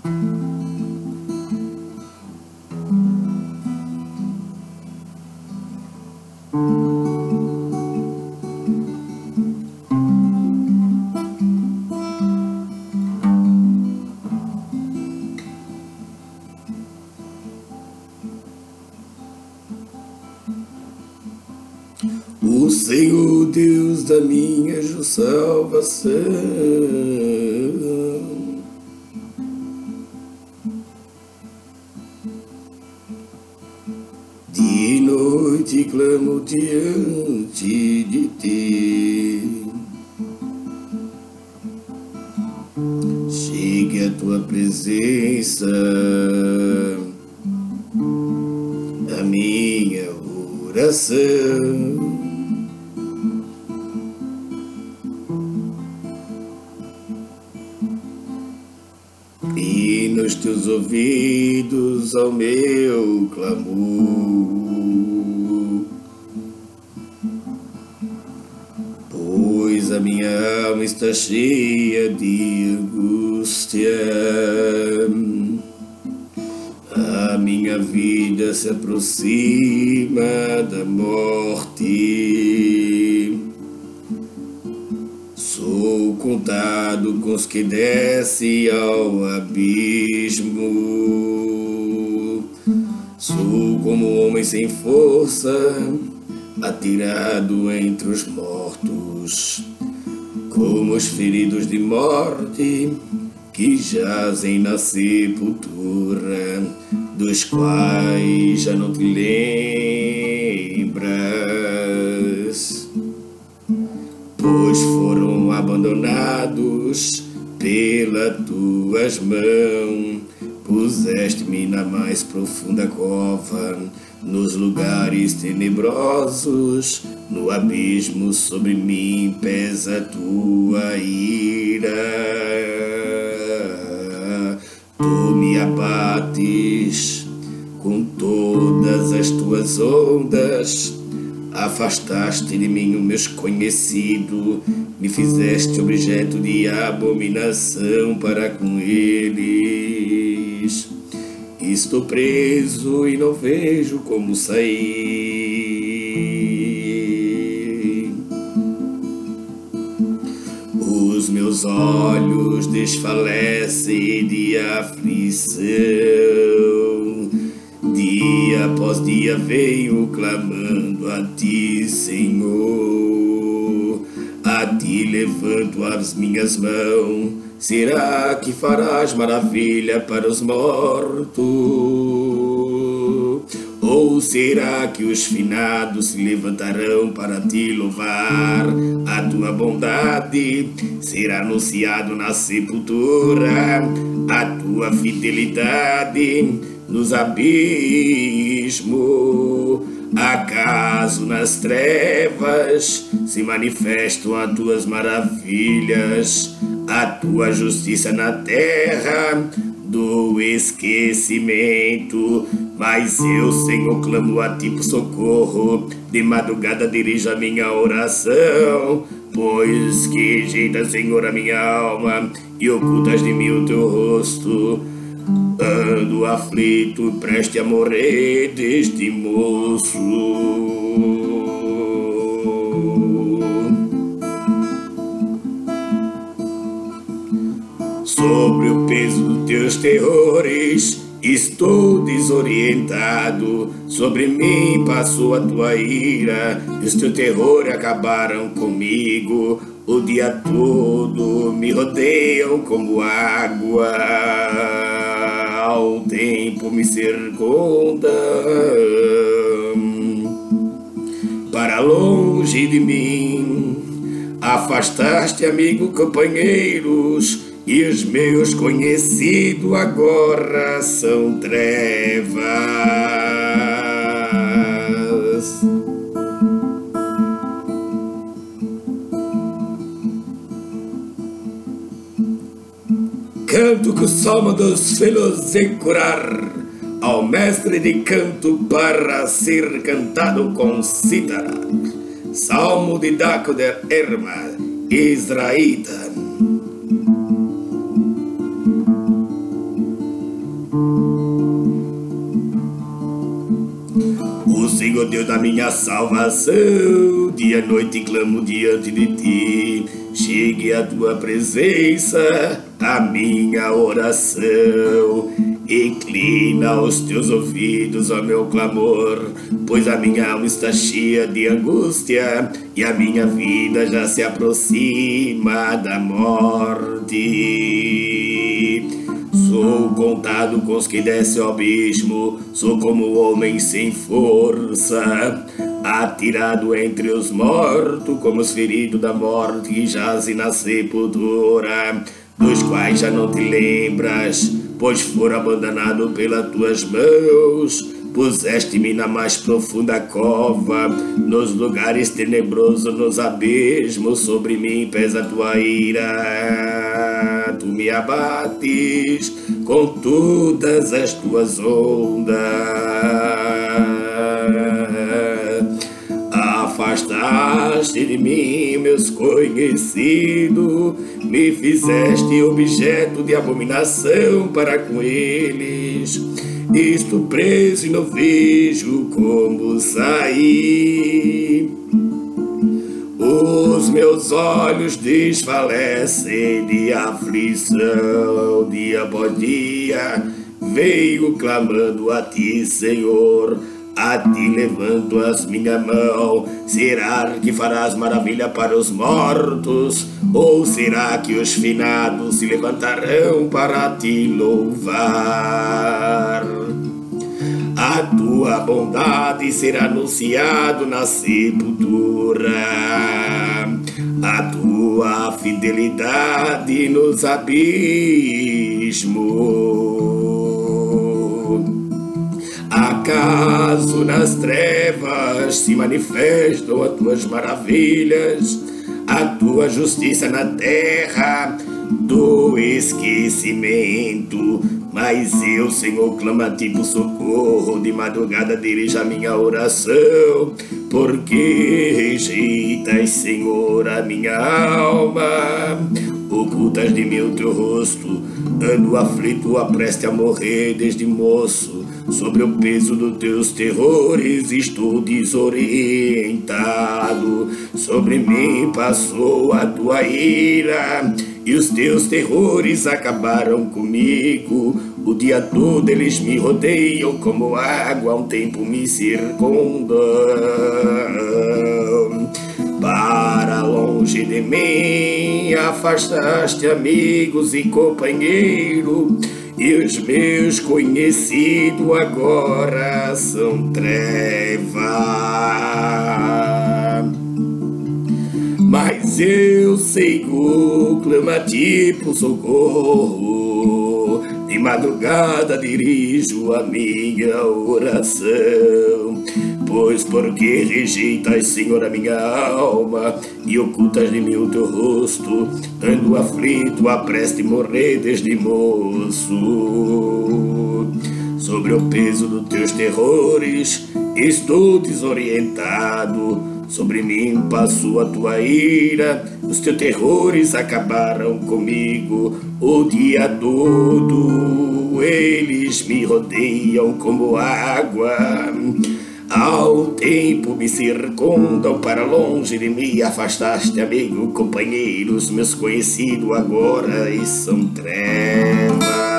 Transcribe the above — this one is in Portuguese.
O Senhor Deus da minha salvação, de noite clamo diante de ti. Chegue a tua presença, a minha oração. E nos teus ouvidos ao meu clamor, pois a minha alma está cheia de angústia, a minha vida se aproxima da morte. Sou contado com os que descem ao abismo. Sou como um homem sem força, atirado entre os mortos, como os feridos de morte que jazem na sepultura, dos quais já não te lembras, pois foram abandonados pelas tuas mãos. Puseste-me na mais profunda cova, nos lugares tenebrosos, no abismo sobre mim pesa a tua ira. Tu me abates com todas as tuas ondas, afastaste de mim o meu desconhecido, me fizeste objeto de abominação para com eles. Estou preso e não vejo como sair. Os meus olhos desfalecem de aflição. Dia após dia venho clamando a ti, Senhor. A ti levanto as minhas mãos. Será que farás maravilha para os mortos? Ou será que os finados se levantarão para te louvar? A tua bondade será anunciado na sepultura, a tua fidelidade nos abismos. Acaso nas trevas se manifestam as tuas maravilhas, a tua justiça na terra do esquecimento? Mas eu, Senhor, clamo a ti por socorro, de madrugada dirijo a minha oração, pois que rejeita, Senhor, a minha alma e ocultas de mim o teu rosto. Ando aflito, preste a morrer deste moço. Sobre o peso dos teus terrores estou desorientado. Sobre mim passou a tua ira, e os teus terrores acabaram comigo. O dia todo me rodeiam como água, ao tempo me circundam. Para longe de mim afastaste, amigo, companheiros, e os meus conhecidos agora são trevas. Canto com o salmo dos filhos em curar, ao mestre de canto para ser cantado com cítara. Salmo de Daco de Erma, israelita. Senhor Deus da minha salvação, dia e noite clamo diante de ti. Chegue à tua presença a minha oração. Inclina os teus ouvidos ao meu clamor, pois a minha alma está cheia de angústia e a minha vida já se aproxima da morte. Sou contado com os que descem ao abismo, sou como um homem sem força, atirado entre os mortos, como os feridos da morte que jazem na sepultura, dos quais já não te lembras, pois foram abandonados pelas tuas mãos. Puseste-me na mais profunda cova, nos lugares tenebrosos, nos abismos, sobre mim pesa a tua ira. Tu me abates com todas as tuas ondas. Afastaste de mim meus conhecidos, me fizeste objeto de abominação para com eles. Estou preso e não vejo como sair. Os meus olhos desfalecem de aflição, dia após dia venho clamando a ti, Senhor. A ti levanto as minha mão. Será que farás maravilha para os mortos? Ou será que os finados se levantarão para te louvar? A tua bondade será anunciado na sepultura, a tua fidelidade nos abismos. Acaso nas trevas se manifestam as tuas maravilhas, a tua justiça na terra do esquecimento. Mas eu, Senhor, clamo a ti por socorro, de madrugada dirija a minha oração, porque rejeitas, Senhor, a minha alma, ocultas de mim o teu rosto, ando aflito, apreste a morrer desde moço. Sobre o peso dos teus terrores estou desorientado. Sobre mim passou a tua ira e os teus terrores acabaram comigo. O dia todo eles me rodeiam como água, um tempo me circundam. Para longe de mim afastaste amigos e companheiros, e os meus conhecidos agora são trevas. Mas eu, Senhor, clamo a ti por socorro, de madrugada dirijo a minha oração. Pois porque rejeitas, Senhor, a minha alma e ocultas de mim o teu rosto, ando aflito, apreste morrer desde moço. Sobre o peso dos teus terrores estou desorientado. Sobre mim passou a tua ira, os teus terrores acabaram comigo. O dia todo eles me rodeiam como água, ao tempo me circundam, para longe de mim afastaste, amigo, companheiros, meus conhecidos agora e são trevas.